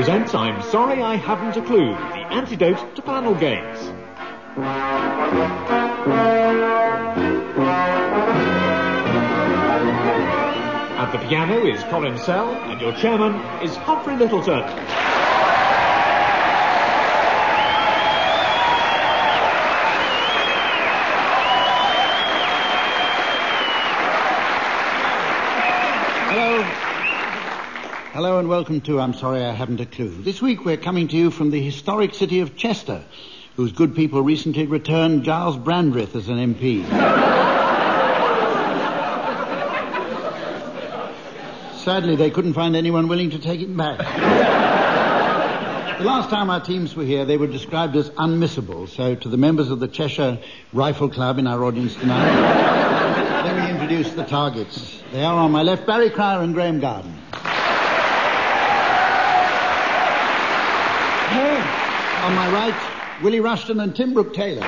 presents I'm Sorry I Haven't a Clue, the antidote to panel games. At the piano is Colin Sell, and your chairman is Humphrey Littleton. Hello and welcome to I'm Sorry I Haven't a Clue. This week we're coming to you from the historic city of Chester, whose good people recently returned Giles Brandreth as an MP. Sadly, they couldn't find anyone willing to take him back. The last time our teams were here, they were described as unmissable. So to the members of the Cheshire Rifle Club in our audience tonight, let me introduce the targets. They are on my left, Barry Cryer and Graham Garden. On my right, Willie Rushton and Tim Brooke Taylor.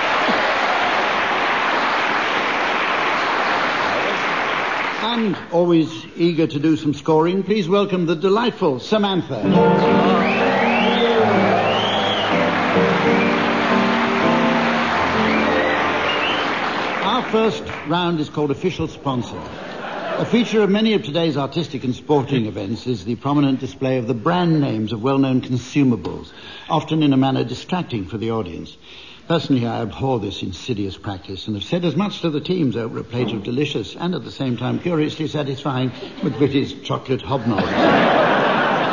And always eager to do some scoring, please welcome the delightful Samantha. Our first round is called Official Sponsor. A feature of many of today's artistic and sporting events is the prominent display of the brand names of well-known consumables, often in a manner distracting for the audience. Personally, I abhor this insidious practice and have said as much to the teams over a plate of delicious and at the same time curiously satisfying McVitie's chocolate hobnobs.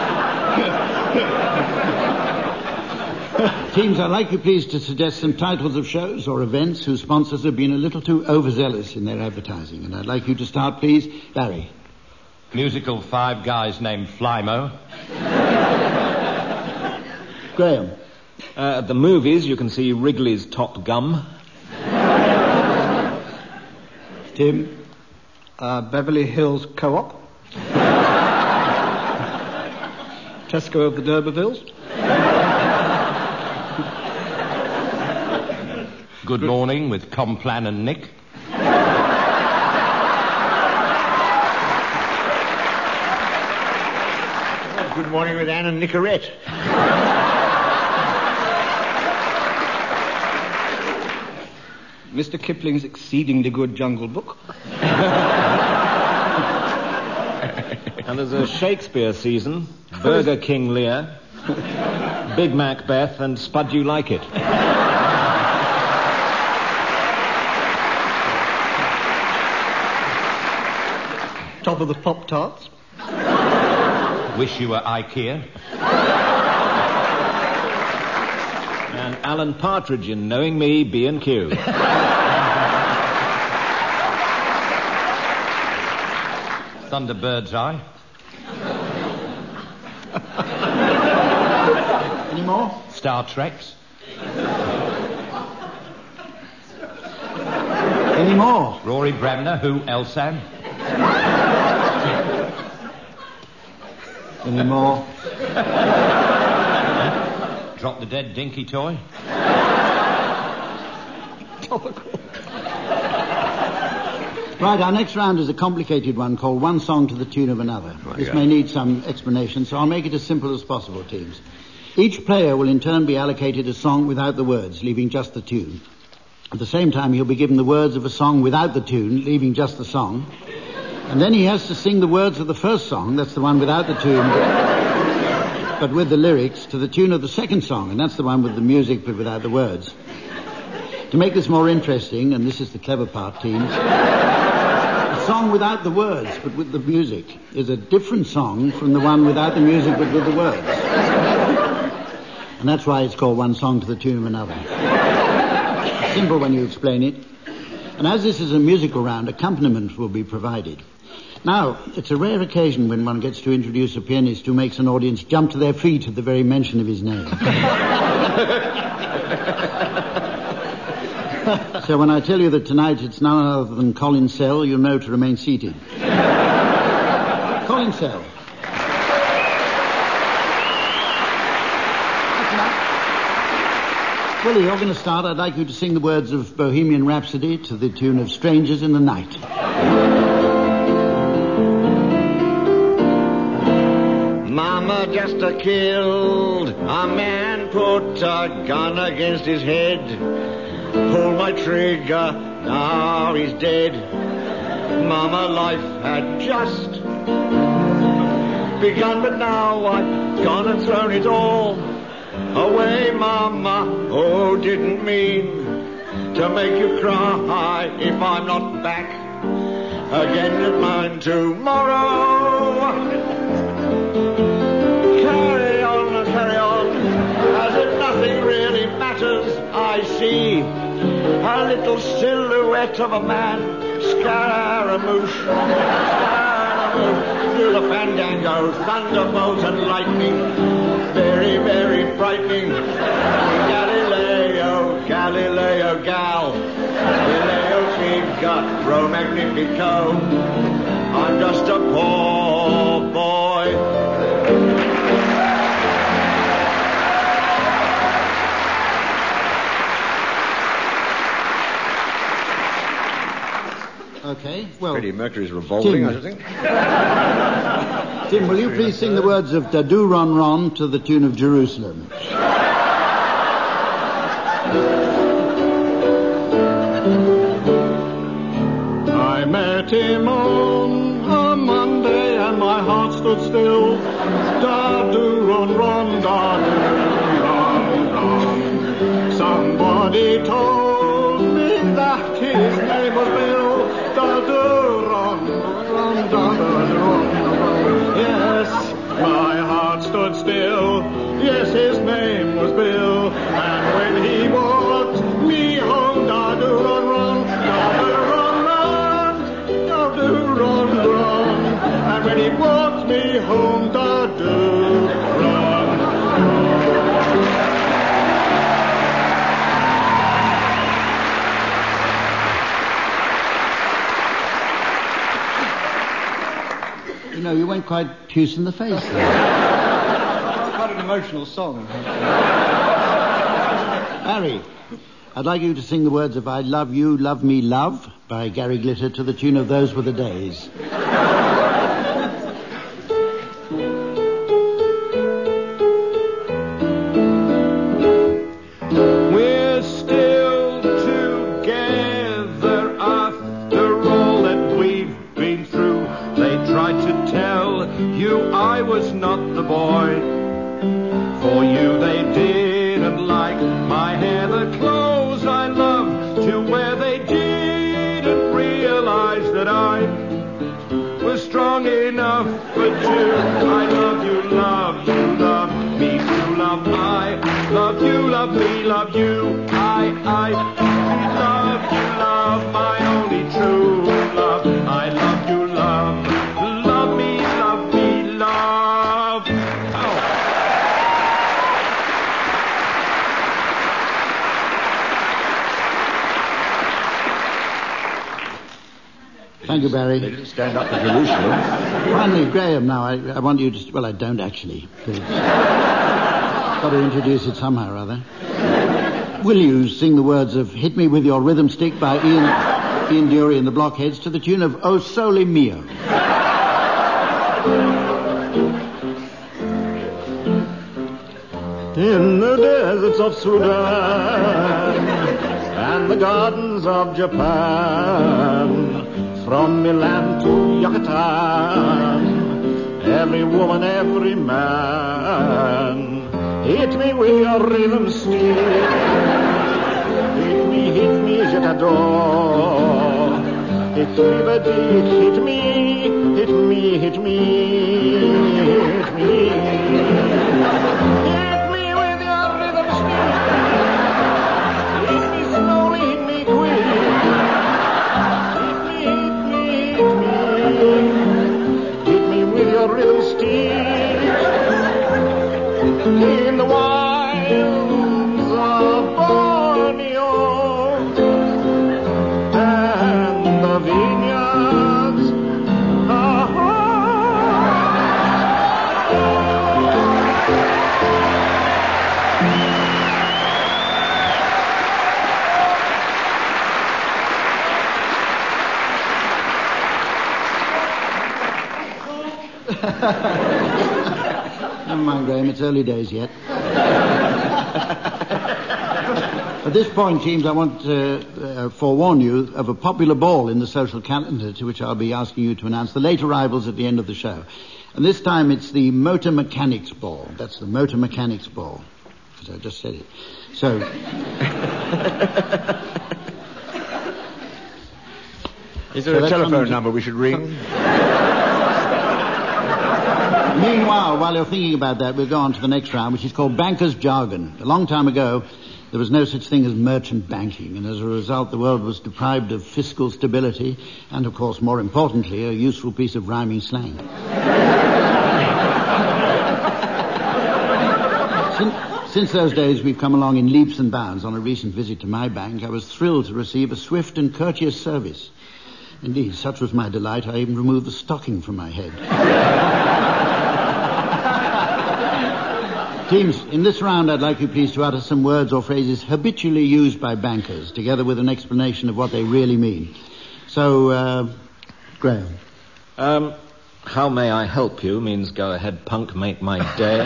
Teams, I'd like you please to suggest some titles of shows or events whose sponsors have been a little too overzealous in their advertising. And I'd like you to start, please. Barry. Musical Five Guys Named Flymo. Graham. At the movies, you can see Wrigley's Top Gum. Tim. Beverly Hills Co-op. Tesco of the D'Urbervilles. Good Morning with Complan and Nick. Good Morning with Anne and Nicorette. Mr. Kipling's exceedingly good Jungle Book. And there's a Shakespeare season, Burger King Lear, Big Macbeth, and Spud You Like It. Top of the Pop-Tarts. Wish You Were IKEA. And Alan Partridge in Knowing Me, B&Q. Thunderbird's Eye. Any more? Star Trek's. Any more? Rory Bremner, Who Elsan. Any more? Drop the Dead Dinky Toy. Topical. Right, our next round is a complicated one called One Song to the Tune of Another. This may need some explanation, so I'll make it as simple as possible, teams. Each player will in turn be allocated a song without the words, leaving just the tune. At the same time, he'll be given the words of a song without the tune, leaving just the song. And then he has to sing the words of the first song, that's the one without the tune, but with the lyrics, to the tune of the second song, and that's the one with the music but without the words. To make this more interesting, and this is the clever part, teams, a song without the words but with the music is a different song from the one without the music but with the words. And that's why it's called One Song to the Tune of Another. It's simple when you explain it. And as this is a musical round, accompaniment will be provided. Now, it's a rare occasion when one gets to introduce a pianist who makes an audience jump to their feet at the very mention of his name. So when I tell you that tonight it's none other than Colin Sell, you'll know to remain seated. Colin Sell. Willie, you're going to start. I'd like you to sing the words of Bohemian Rhapsody to the tune of Strangers in the Night. Mama mother just killed. A man put a gun against his head. Pulled my trigger, now he's dead. Mama, life had just begun, but now I've gone and thrown it all away, Mama. Oh, didn't mean to make you cry if I'm not back again at mine tomorrow. Carry on, as if nothing really matters. I see a little silhouette of a man, Scaramouche, through the fandango, thunderbolt and lightning, very, very frightening. Galileo, Galileo gal, Galileo figure, pro magnifico. I'm just a poor boy. Okay, well... Freddie Mercury's revolting, Tim. I should think. Tim, will you please sing the words of Da-Do Ron Ron to the tune of Jerusalem? I met him on a Monday and my heart stood still. Da-do, ron, ron, da-do, ron, ron. Somebody told me that his name was Bill. Da-do, ron, ron, da-do, ron, ron. Yes, my heart stood still. Yes, his name was Bill. And when he walked me home, da-do, ron, ron, da-do, ron, ron, da-do, ron, ron. And when he walked me home, da-do, ron, You know, you went quite puce in the face there. quite an emotional song. Harry, I'd like you to sing the words of I Love You, Love Me, Love by Gary Glitter to the tune of Those Were the Days. We're still together after all that we've been through. They tried to tell you I was not the boy for you. They didn't like my hair, the clothes I loved to wear. They didn't realize that I was strong enough for two. I love you, love you, love me too. Love I love you, love me, love you. I love you, love my only true love. I love you, love me, love me, love. Oh. Thank you, Barry. They didn't stand up for Jerusalem. Finally, Graham, now, I want you to... Well, I don't actually. Please. Got to introduce it somehow or other. Will you sing the words of Hit Me With Your Rhythm Stick by Ian Dury and the Blockheads to the tune of O Sole Mio? In the deserts of Sudan and the gardens of Japan, from Milan to Yucatan, every woman, every man, hit me with your rhythm stick. Hit me, je t'adore. Hit me, baby, hit me, hit me, hit me, hit me. Hit me with your rhythm stick. Hit me slowly, hit me quick. Hit me, hit me, hit me. Hit me with your rhythm stick. In the wilds of Borneo and the vineyards Never mind, Graham, it's early days yet. At this point, teams, I want to forewarn you of a popular ball in the social calendar to which I'll be asking you to announce the late arrivals at the end of the show. And this time it's the motor mechanics ball. That's the motor mechanics ball. Because I just said it. So... Is there a telephone number we should ring? Meanwhile, while you're thinking about that, we'll go on to the next round, which is called Banker's Jargon. A long time ago, there was no such thing as merchant banking, and as a result, the world was deprived of fiscal stability and, of course, more importantly, a useful piece of rhyming slang. Since those days, we've come along in leaps and bounds. On a recent visit to my bank, I was thrilled to receive a swift and courteous service. Indeed, such was my delight, I even removed the stocking from my head. Teams, in this round, I'd like you please to utter some words or phrases habitually used by bankers, together with an explanation of what they really mean. So, Graham. How may I help you means go ahead, punk, make my day.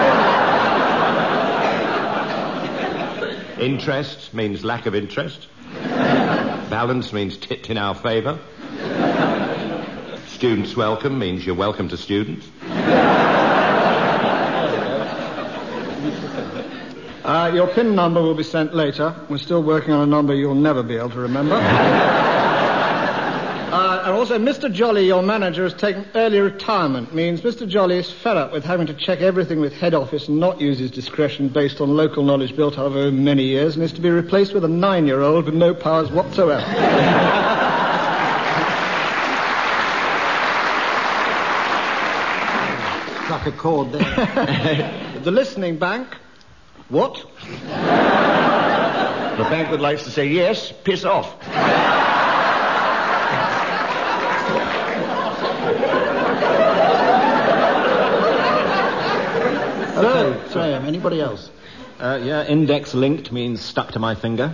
Interest means lack of interest. Balance means tipped in our favour. Students welcome means you're welcome to students. Your PIN number will be sent later. We're still working on a number you'll never be able to remember. And also, Mr. Jolly, your manager, has taken early retirement. Means Mr. Jolly is fed up with having to check everything with head office and not use his discretion based on local knowledge built up over many years, and is to be replaced with a 9-year-old with no powers whatsoever. Struck a chord there. The listening bank. What? The bank that likes to say yes, piss off. Okay, Graham, anybody else? Yeah, index linked means stuck to my finger.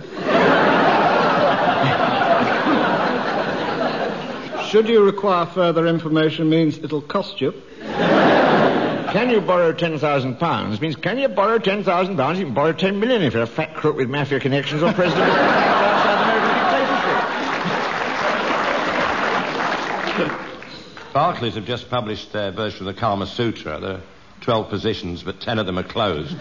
Should you require further information means it'll cost you. Can you borrow £10,000? Means can you borrow £10,000? You can borrow 10 million if you're a fat crook with mafia connections or president of the South American dictatorship. Barclays have just published their version of the Kama Sutra. There are 12 positions, but 10 of them are closed.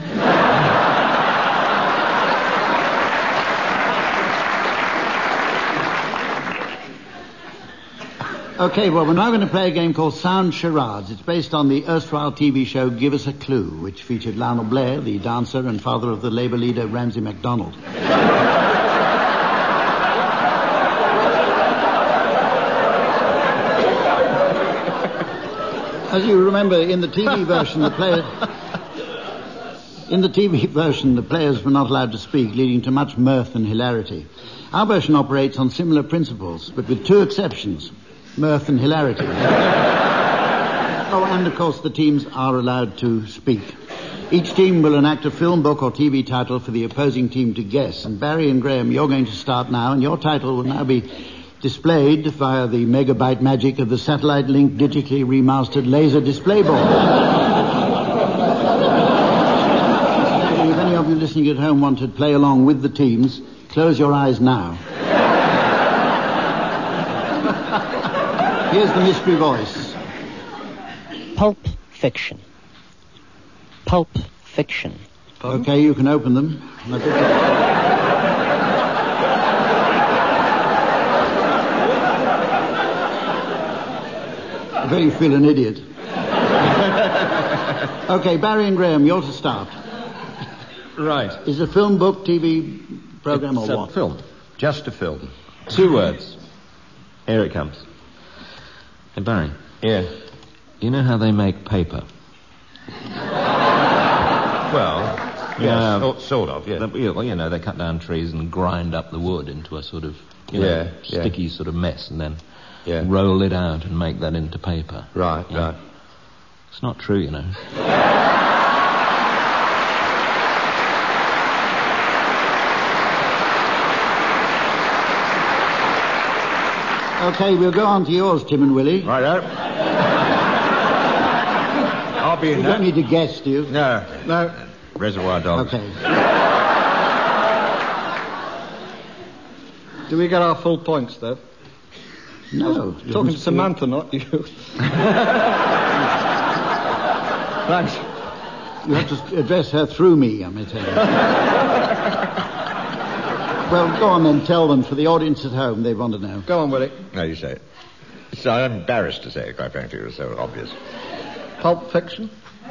Okay, well, we're now going to play a game called Sound Charades. It's based on the erstwhile TV show Give Us a Clue, which featured Lionel Blair, the dancer and father of the Labour leader Ramsay MacDonald. As you remember, in the TV version, the players were not allowed to speak, leading to much mirth and hilarity. Our version operates on similar principles, but with two exceptions. Mirth and hilarity. Oh, and of course the teams are allowed to speak. Each team will enact a film, book or TV title for the opposing team to guess. And Barry and Graham, you're going to start now, and your title will now be displayed via the megabyte magic of the satellite-linked, digitally remastered laser display board. If any of you listening at home want to play along with the teams, close your eyes now. Here's the mystery voice. Pulp fiction. Pulp fiction. Okay, you can open them. I bet you feel an idiot. Okay, Barry and Graham, you're to start. Right. Is it a film, book, TV program, It's or a what? film. Just a film. 2 words. Here it comes. Hey, Barry. Yeah. You know how they make paper? Well, yes, sort of, yeah. Well, you know, they cut down trees and grind up the wood into a sort of, sticky sort of mess and then roll it out and make that into paper. Right. It's not true, you know. Okay, we'll go on to yours, Tim and Willie. Righto. I'll be in You that. don't need to guess, do you? No. Reservoir Dogs. Okay. Do we get our full points, though? No. Talking to Samantha, not you. Thanks. You have to address her through me, I may tell you. Well, go on then, tell them. For the audience at home, they want to know. Go on, Willie. No, you say it. So I'm embarrassed to say it, quite frankly. It was so obvious. Pulp Fiction.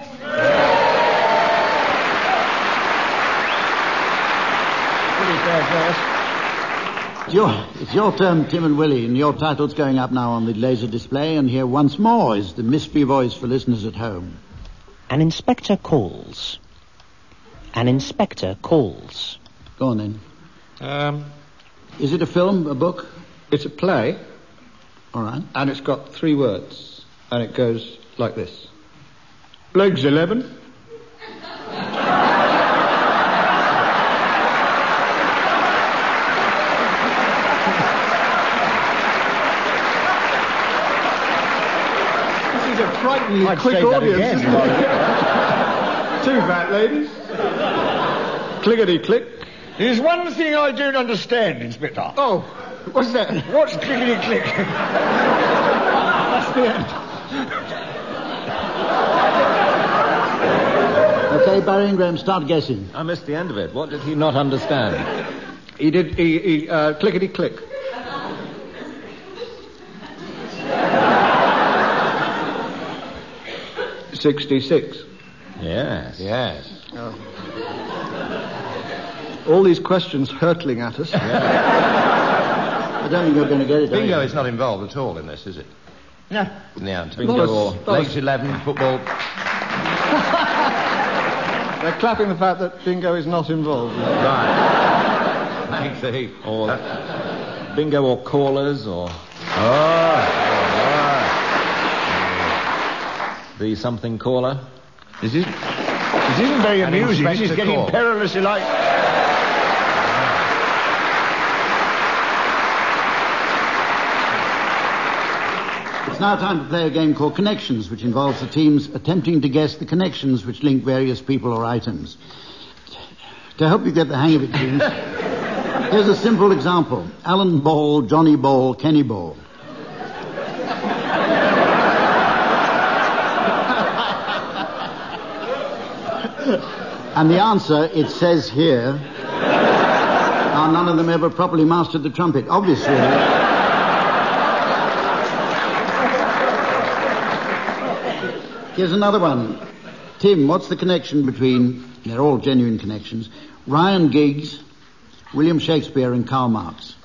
Pretty fair guess. It's your turn, Tim and Willie, and your title's going up now on the laser display, and here once more is the mystery voice for listeners at home. An inspector calls. An inspector calls. Go on then. Is it a film, a book? It's a play, All right. and it's got 3 words, and it goes like this. Legs 11. This is a frighteningly quick audience. Two fat ladies. Clickety-click. There's one thing I don't understand, Inspector. Oh, what's that? What's clickety-click? That's the end. Okay, Barry and Graham, start guessing. I missed the end of it. What did he not understand? He clickety-click. $66. Yes. Yes. All these questions hurtling at us. I don't think you're going to get it. Bingo is not involved at all in this, is it? No. In the answer. Bingo or... Legs 11, football. They're clapping the fact that bingo is not involved. Right. Thanks, Steve. Or bingo or callers or... The something caller. This isn't very amusing. This is getting call. perilously like... It's now time to play a game called Connections, which involves the teams attempting to guess the connections which link various people or items. To help you get the hang of it, teams, here's a simple example. Alan Ball, Johnny Ball, Kenny Ball. And the answer, it says here, are none of them ever properly mastered the trumpet. Obviously... Here's another one. Tim, what's the connection between, they're all genuine connections, Ryan Giggs, William Shakespeare and Karl Marx?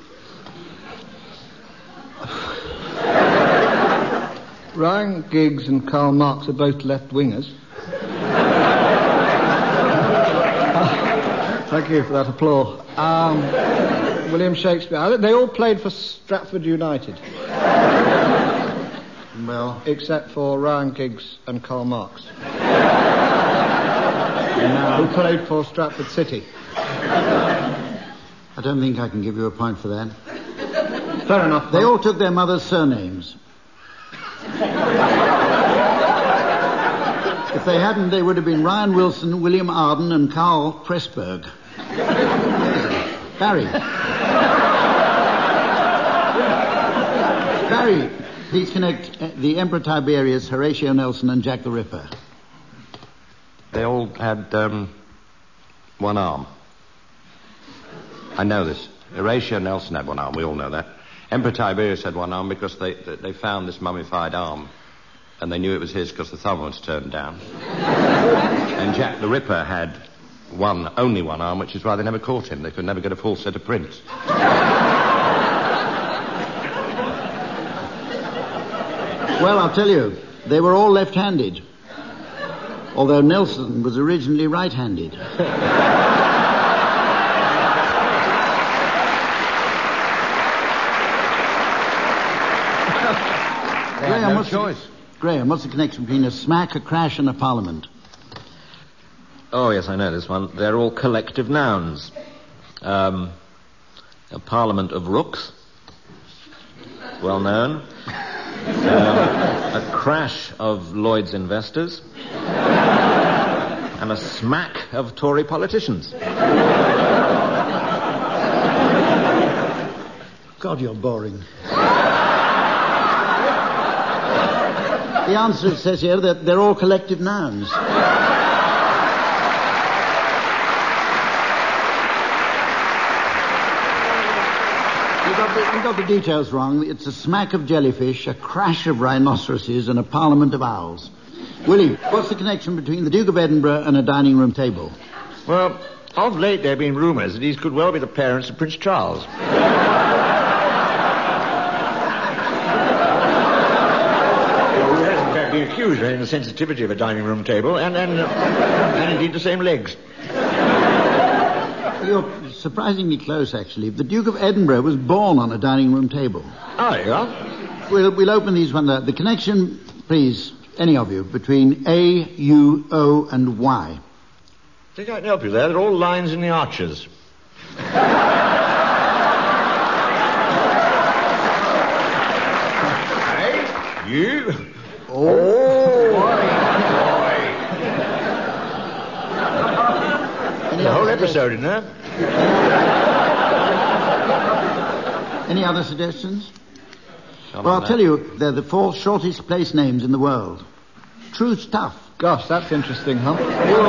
Ryan Giggs and Karl Marx are both left-wingers. Thank you for that applause. William Shakespeare. They all played for Stratford United. Well, except for Ryan Giggs and Karl Marx. Who played for Stratford City. I don't think I can give you a point for that. Fair enough. They all took their mother's surnames. If they hadn't, they would have been Ryan Wilson, William Arden, and Carl Pressburg. Barry. Barry, please connect the Emperor Tiberius, Horatio Nelson, and Jack the Ripper. They all had one arm. I know this. Horatio Nelson had one arm. We all know that. Emperor Tiberius had one arm because they found this mummified arm, and they knew it was his because the thumb was turned down. And Jack the Ripper had only one arm, which is why they never caught him. They could never get a full set of prints. Well, I'll tell you, they were all left-handed, although Nelson was originally right-handed. Graham, what's the connection between a smack, a crash, and a parliament? Oh, yes, I know this one. They're all collective nouns. A parliament of rooks. Well known. A a crash of Lloyd's investors, and a smack of Tory politicians. God, you're boring. The answer, it says here, that they're all collective nouns. You got the details wrong. It's a smack of jellyfish, a crash of rhinoceroses, and a parliament of owls. Willie, what's the connection between the Duke of Edinburgh and a dining room table? Well, of late there have been rumours that these could well be the parents of Prince Charles. He has in fact been accused of having the sensitivity of a dining room table and indeed the same legs. You're surprisingly close, actually. The Duke of Edinburgh was born on a dining room table. Oh, there you are. We'll open these one up. The connection, please, any of you, between A, U, O, and Y. I think I can help you there. They're all lines in the Archers. A, U, the whole episode in there. Any other suggestions? Well, I'll tell you, they're the 4 shortest place names in the world. True stuff. Gosh, that's interesting, huh?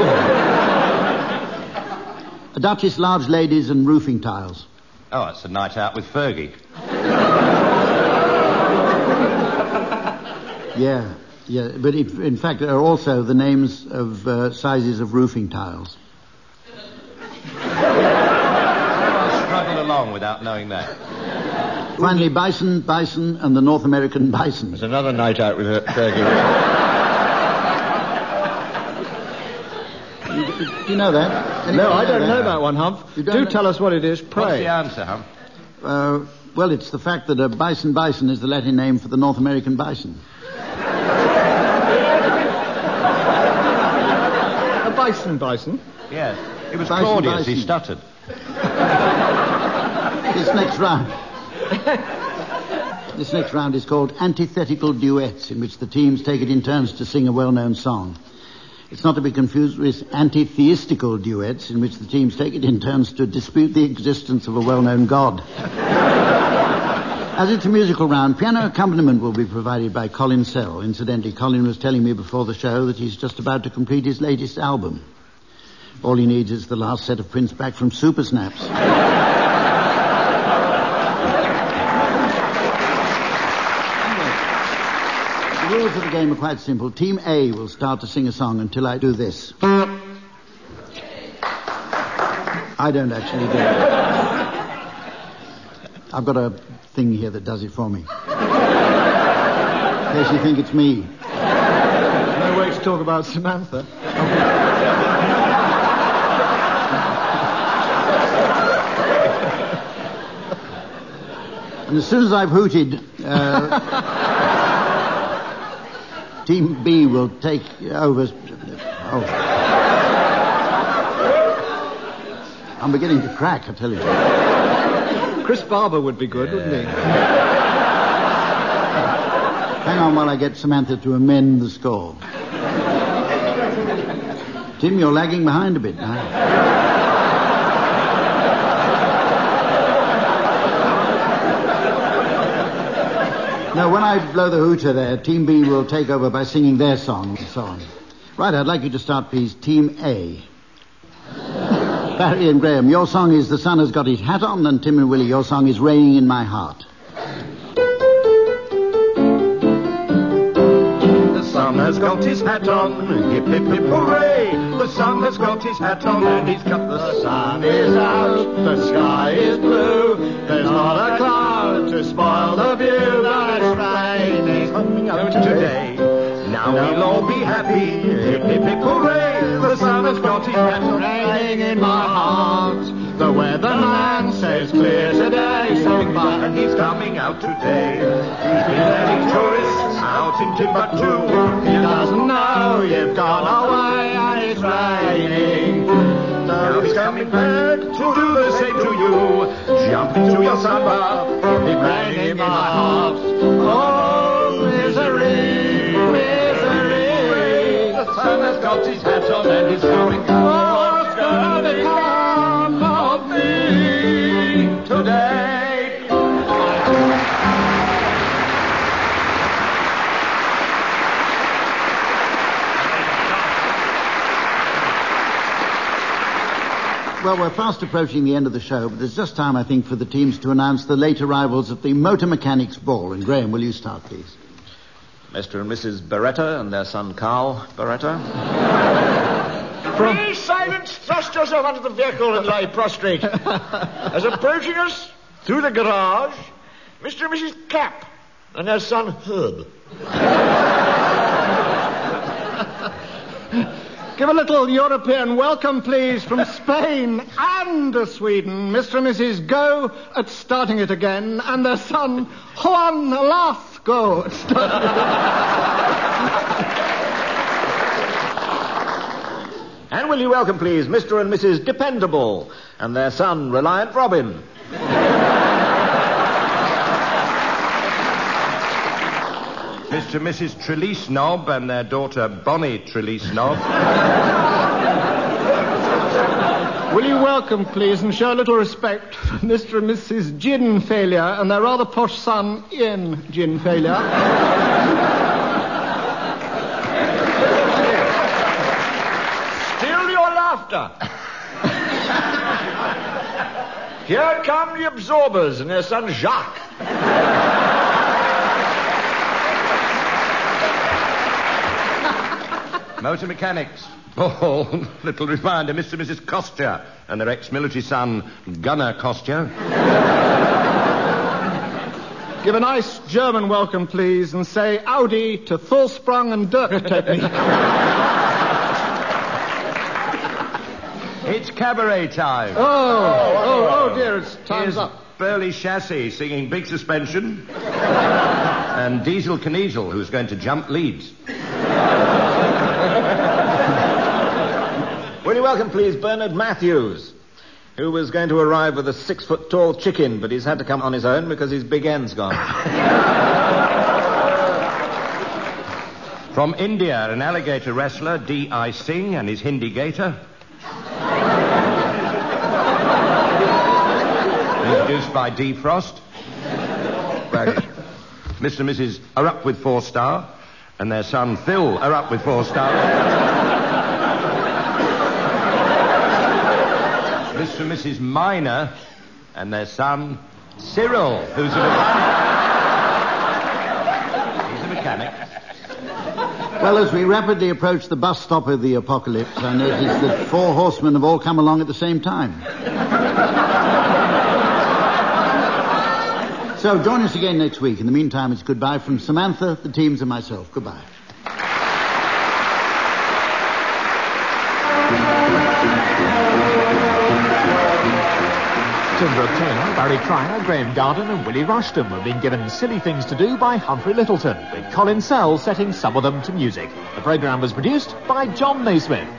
A Duchess, large ladies, and roofing tiles. Oh, it's a night out with Fergie. Yeah, but in fact, there are also the names of sizes of roofing tiles. I'll struggle along without knowing that. Finally, bison, and the North American bison. There's another night out with Fergie. Do you know that? No, I don't know that one, Hump. Do tell us what it is, pray. What's the answer, Hump? Well, it's the fact that a bison is the Latin name for the North American bison. A bison? Yes. It was Bison, Claudius, he bison. stuttered. This next round is called antithetical duets, in which the teams take it in turns to sing a well-known song. It's not to be confused with antitheistical duets, in which the teams take it in turns to dispute the existence of a well-known god. As it's a musical round, piano accompaniment will be provided by Colin Sell. Incidentally, Colin was telling me before the show that he's just about to complete his latest album. All he needs is the last set of prints back from Super Snaps. The rules of the game are quite simple. Team A will start to sing a song until I do this. I don't actually do it. I've got a thing here that does it for me. In case you think it's me. No way to talk about Samantha. And as soon as I've hooted, Team B will take over. Oh. I'm beginning to crack, I tell you. Chris Barber would be good, wouldn't he? Hang on while I get Samantha to amend the score. Tim, you're lagging behind a bit now. Now, when I blow the hooter there, Team B will take over by singing their song and so on. Right, I'd like you to start, please. Team A. Barry and Graham, your song is The Sun Has Got His Hat On, and Tim and Willie, your song is Raining in My Heart. The sun has got his hat on, hip hip hip hooray! The sun has got his hat on and he's got the sun is out, the sky is blue, there's not a cloud to spoil the view, that it's raining coming out today. Now we'll all be happy, hip hip hip hooray! The sun has got his hat on, raining in my heart. The weatherman says clear today, so and he's coming out today. He's been letting tourists out in Timbuktu. He doesn't know you've gone away and it's raining. Now he's coming back to do the same to you. Jump into your sunbath, it's raining in my heart. Oh, misery. man has got his hat on and he's going. What's gonna become of me today? Well, we're fast approaching the end of the show, but there's just time, I think, for the teams to announce the late arrivals at the Motor Mechanics Ball. And Graham, will you start, please? Mr. and Mrs. Beretta and their son Carl Beretta. Please silence, thrust yourself onto the vehicle and lie prostrate. As approaching us through the garage, Mr. and Mrs. Cap and their son Herb. Give a little European welcome, please, from Spain and Sweden. Mr. and Mrs. Go at Starting It Again, and their son, Juan Lath Go at Starting It Again. And will you welcome, please, Mr. and Mrs. Dependable and their son, Reliant Robin. Mr. and Mrs. Trelease Knob and their daughter Bonnie Trelease Knob. Will you welcome, please, and show a little respect, Mr. and Mrs. Gin Failure and their rather posh son, Ian Gin Failure. Still your laughter. Here come the Absorbers and their son Jacques. Motor Mechanics. Oh, little reminder, Mr. and Mrs. Kostya and their ex-military son, Gunnar Kostya. Give a nice German welcome, please, and say Audi to Fullsprung and Dirk Technique. It's cabaret time. Oh, dear, it's time's Here's up. Burley Chassis singing Big Suspension. And Diesel Kniezel, who's going to jump leads. Will you welcome, please, Bernard Matthews, who was going to arrive with a 6-foot-tall chicken, but he's had to come on his own because his big end's gone. From India, an alligator wrestler, D.I. Singh, and his Hindi gator. Introduced by D. Frost. Mr. and Mrs. are up with 4-star, and their son Phil are up with 4-star. Mr. and Mrs. Minor and their son Cyril, who's a mechanic. He's a mechanic. Well, as we rapidly approach the bus stop of the apocalypse, I notice that 4 horsemen have all come along at the same time. So join us again next week. In the meantime, it's goodbye from Samantha, the teams, and myself. Goodbye. Tim Brooke Taylor, Barry Cryer, Graham Garden and Willie Rushton have been given Silly Things to Do by Humphrey Littleton, with Colin Sell setting some of them to music. The programme was produced by John Naismith.